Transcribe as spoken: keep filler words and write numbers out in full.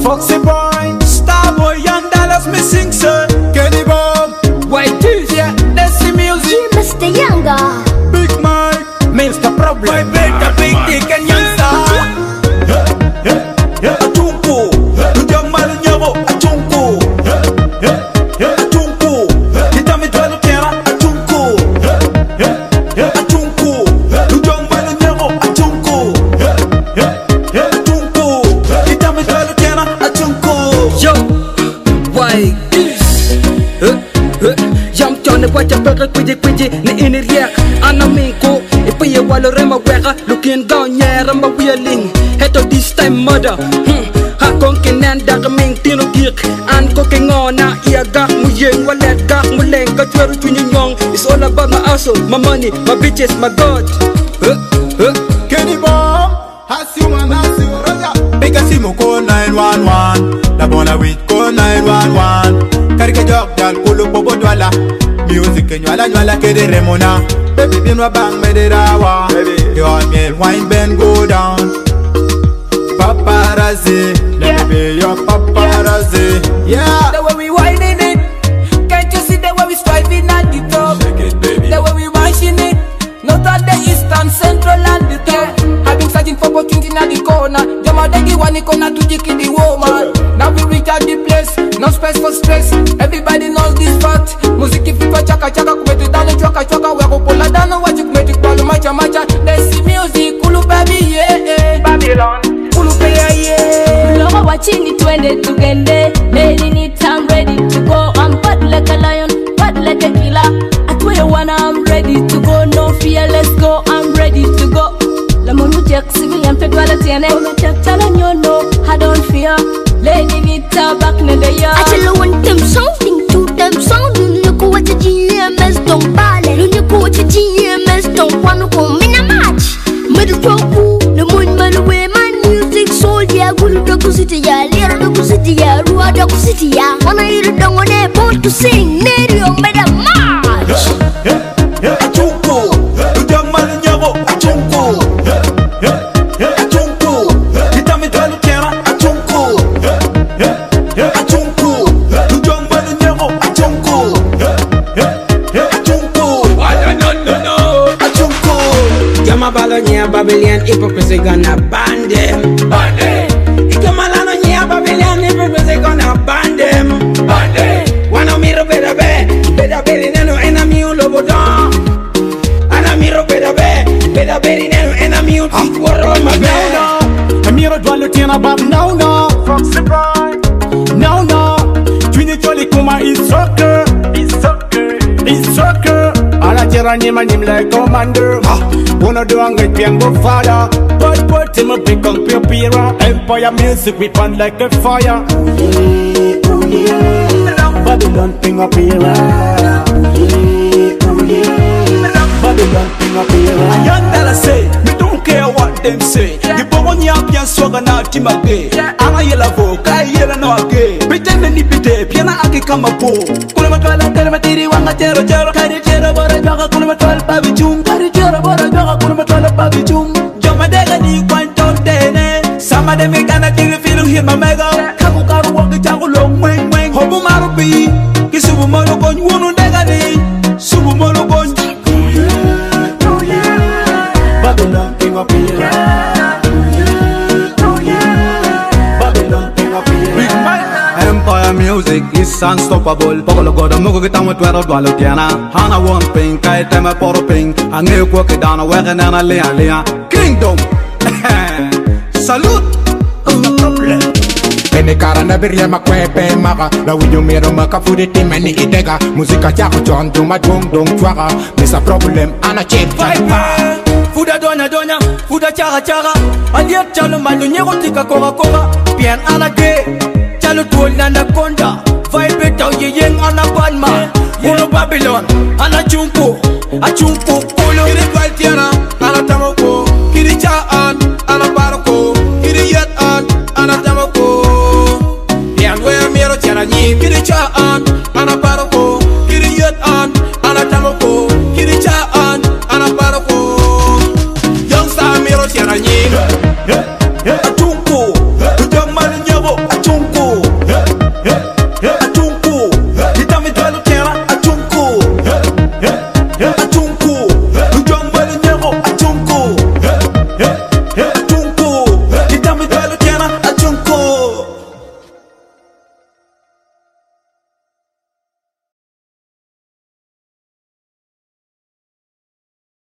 Foxy Boy, Starboy, Young Dallas missing sir. Kenny Bomb, White Teeth, yeah, Desi Music, Mister Younger, Big Mike, Mister Problem, Vibrator, Big Dick and Young Star. Achunku, Young Man Nyabo, Achunku, Achunku, Hitami Twelve Kera, Achunku, Achunku, Young Man Nyabo, Achunku, Achunku, Hitami Twelve Kera, Achunku. Yo, why this? Jam John, watch a burger, quiddy quiddy, in it yak, Anaminko, if we are Walorema Weka, looking down, yeah, I'm a wheeling, head of this time mother. Konkin and Dakaming Tino Geek and cooking on now ear gak muying wallet gak muleng katweru twinning young. It's all about my hustle, my money, my bitches, my God. Kenny Bomb, Hasiu and Hasiu Raja. Big Asimu call nine one one. La Bona with call nine one one. Karike jog dal kulu bobo dwala. Music nyala nyala kede remona. Baby binwa bang mederawa. Your meal wine bend go down. Paparazzi, let me be your paparazzi. Yeah, the way we whining it, can't you see the way we striving at the top? shake it, baby. The way we mashing it, not at the eastern, central and the top. I've been searching for opportunity at the corner. Jama degi wani kona to jiki the woman. Now we reach at the place, no space for stress. Everybody knows this fact. Music if you chaka chaka kumeti dano chaka chaka we go pola dano wachi kumeti kwalu macha macha. Desi music, kulu baby yeah. Babylon. Love watching it when they together. Laying it, I'm ready to go. I'm bad like a lion, bad like a killer. I tell you when I'm ready to go. No fear, let's go. I'm ready to go. La monu jack civilian federal tiene. Come check, telling you no, I don't fear. Laying it back in the yard. I tell you want them something to them sounding. Look what the G M S don't bale. Look what the G M S don't want to come in a match. Middle talk, the moon man away. Soldier, good dog city, ya, little dog city, ya, rude dog city, ya. When I hear the dog on air, born to sing, Nadio made a march. Achunku, Young Man Nyabo, Achunku, Achunku, Hitami Twelve Kera, Achunku, Achunku, Young Man Nyabo, Achunku, Achunku, Achunku. Yama Balonia Babylon hypocrisy gonna ban them. Ban them. Ikamalano nya Babylon hypocrisy gonna ban them. Ban them. Wanna miro better be, better be neno enemy ulobodon. Ana miro better be, better be neno enemy ulti world my bed. No, no, Amiro dwalo tiena bab no no. Foxy Boy, no no. Twini jolly kuma is soccer, is soccer, is soccer. Ala tira nyima nyim like commander. Wanna do ang get piang go father. But but him a pick on pira. Empire music we burn like a fire. Ooh yeah, ooh yeah. Babylon thing up here. Ooh yeah, ooh yeah. Babylon thing up here. I young Dallas say, me don't care what them say. You born ya pian swagger na timage. Anga yela vo, kai yela no age. Pretend ni pite, piana ake kama po. Kuna matwala tere matiri wanga tero tero. Kari tero bora jaga kuna matwala babi chung. Kari tero bora jaga kuna matwala babi chung. Jama dega ni kwanto dene. Sama de me gana tiri filu hit my mega. Kaku karu wanga jangu long weng weng. Hobu marubi, kisubu molo kon wunu dega ni. Subu molo kon. Babylon king of here. Empire music is unstoppable. Pokolo goda mugo gitamu twero dwalo tiana. Hana one ping, kai tema poro ping. Ange kwoke dana wege nana lea lea. Kingdom. Salute. Ene kara na birya makwepe maka la winyo mero makafudi timeni idega muzika chako chon duma dung dung chwaka misa problem ana chip chapa Fuda donya donya, fuda chara chara. Aliet chalo malu nyero tika kora kora. Pian anage, chalo tuol na nakonda. Vibe tau ye yeng ana banma. Uno Babylon, ana chunku, a chunku polo. Ire kwal tiana.